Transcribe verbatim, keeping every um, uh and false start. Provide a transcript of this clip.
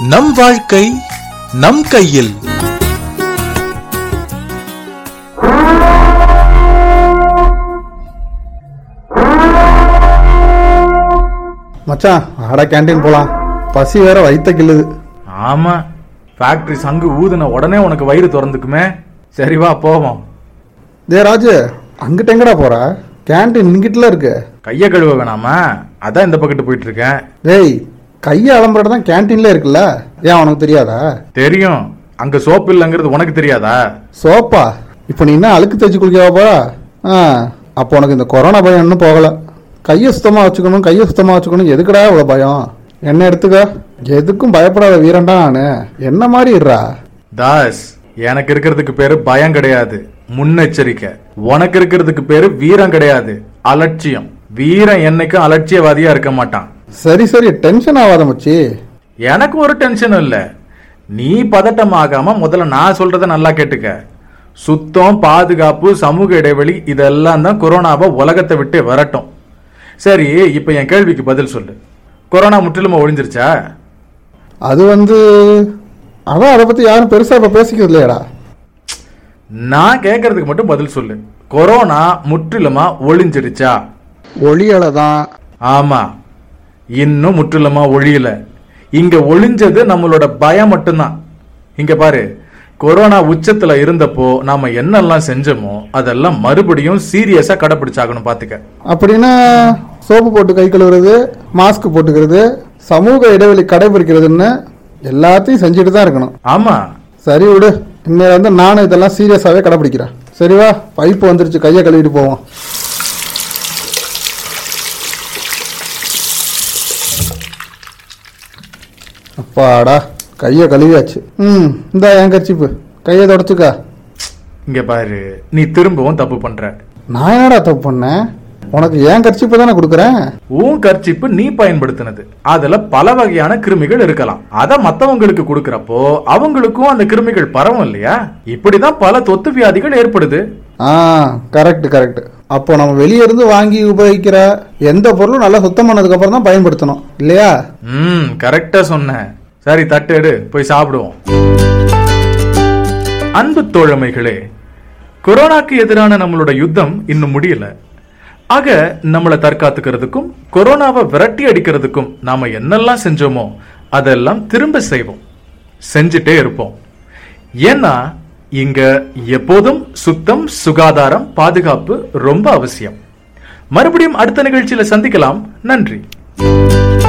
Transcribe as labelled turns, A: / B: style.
A: நம் வாழ்க்கை நம் கையில்.
B: மச்சான், ஆட கேண்டீன் போலாம். பசி வேற வயித்த கிள்ளுது.
C: ஆமா, ஃபேக்டரி சங்கு ஊதுன உடனே உனக்கு வயிறு திறந்துக்குமே. சரி வா போவோம்.
B: டே ராஜு, அங்கிட்ட எங்கடா போற? கேண்டீன் இங்கிட்டல இருக்கு.
C: கைய கழுவ வேணாமா? அதான் இந்த பக்கத்து போயிட்டு இருக்கேன்.
B: டேய், கைய அலம்புறது தான் கேண்டீன்ல இருக்குல்ல, ஏன் உனக்கு தெரியாதா?
C: தெரியும், அங்க சோப்பு இல்லங்கிறது உனக்கு தெரியாதா?
B: சோப்பா? இப்ப நீ என்ன அழுக்கு தேய்ச்சி குளிக்கவா போற? அப்போ உனக்கு இந்த கொரோனா பயம் இன்னும் போகல. கையை சுத்தமா வச்சுக்கணும், கையை சுத்தமா வச்சுக்கணும். எதுக்குடா இவ்வளவு பயம்? என்ன எடுத்துக்க, எதுக்கும் பயப்படாத வீரன்டா நானு. என்ன மாதிரி இருறா
C: தாஸ். எனக்கு இருக்கிறதுக்கு பேரு பயம் கிடையாது, முன்னெச்சரிக்கை. உனக்கு இருக்கிறதுக்கு பேரு வீரம் கிடையாது, அலட்சியம். வீரன் என்னைக்கும் அலட்சியவாதியா இருக்க மாட்டான்.
B: சரி சரி, டென்ஷன் ஆகாத மச்சி.
C: எனக்கு ஒரு டென்ஷனும் இல்ல. நீ பதட்டம் ஆகாம முதல்ல நான் சொல்றத நல்லா கேட்டுக்க. சுத்தம், பாதுகாப்பு, சமூக இடைவெளி இதெல்லாம் தான் கொரோனாவை உலகத்தை விட்டு வரட்டும். சரி, இப்ப என் கேள்விக்கு பதில் சொல்லு. கொரோனா முற்றிலுமா ஒழிஞ்சிருச்சா?
B: அது வந்து அதான் அதை பத்தி யாரும் பெருசா இப்ப பேசிக்கிறது இல்லையாடா.
C: நான் கேட்கறதுக்கு மட்டும் பதில் சொல்லு. கொரோனா முற்றிலுமா ஒழிஞ்சிருச்சா?
B: ஒளியலதான்.
C: ஆமா, இன்னும் முற்றிலுமா ஒழியல. இங்க ஒளிஞ்சது நம்மளோட பயம் மட்டும்தான். இங்க பாரு, கொரோனா உச்சத்துல இருந்தப்போ நாம என்னெல்லாம் செஞ்சோமோ அதெல்லாம் மறுபடியும் சீரியஸா கடைபிடிச்சாகணும். பாத்துக்க.
B: அப்படின்னா சோப்பு போட்டு கை கழுவுறது, மாஸ்க் போட்டுக்கிறது, சமூக இடைவெளி கடைபிடிக்கிறதுன்னு எல்லாத்தையும் செஞ்சுட்டு தான் இருக்கணும்.
C: ஆமா.
B: சரி விடு, இன்னைக்கு வந்து நானும் இதெல்லாம் சீரியஸாவே கடைபிடிக்கிறேன். சரிவா, பைப்பு வந்துருச்சு, கையை கழுவிட்டு போவோம். அப்பாடா, கையை கழுவியாச்சு. ம், இந்த என் கர்ச்சிப்பு, கையை தொடச்சுக்க.
C: இங்க பாரு, நீ திரும்பவும் தப்பு பண்ற.
B: நான் என்னடா தப்பு பண்ணேன்? உனக்கு ஏன் கர்ச்சிப்பு தானே கொடுக்குறேன்.
C: உன் கர்ச்சிப்பு நீ பயன்படுத்தினது. அதுல பல வகையான கிருமிகள் இருக்கலாம். அத மத்தவங்களுக்கு கொடுக்கறப்போ அவங்களுக்கும் அந்த கிருமிகள் பரவும் இல்லையா? இப்படிதான் பல தொத்து வியாதிகள் ஏற்படுது.
B: ஆ, கரெக்ட் கரெக்ட். அப்போ நம்ம வெளியே இருந்து வாங்கி உபயோகிக்கிற எந்த பொருளும் நல்லா சுத்தம் பண்ணதுக்கு அப்புறம் தான் பயன்படுத்தணும் இல்லையா?
C: ம், கரெக்டா சொன்ன. சரி, தட்டு எடு, போய் சாப்பிடுவோம். அன்பு தோழமைகளே, கொரோனாக்கு எதிரான நம்மளோட யுத்தம் இன்னும் முடியல. ஆக நம்மளை தற்காத்துக்கிறதுக்கும் கொரோனாவை விரட்டி அடிக்கிறதுக்கும் நாம என்னெல்லாம் செஞ்சோமோ அதெல்லாம் திரும்ப செய்வோம், செஞ்சுட்டே இருப்போம். ஏன்னா இங்க எப்போதும் சுத்தம், சுகாதாரம், பாதுகாப்பு ரொம்ப அவசியம். மறுபடியும் அடுத்த நிகழ்ச்சியில சந்திக்கலாம். நன்றி.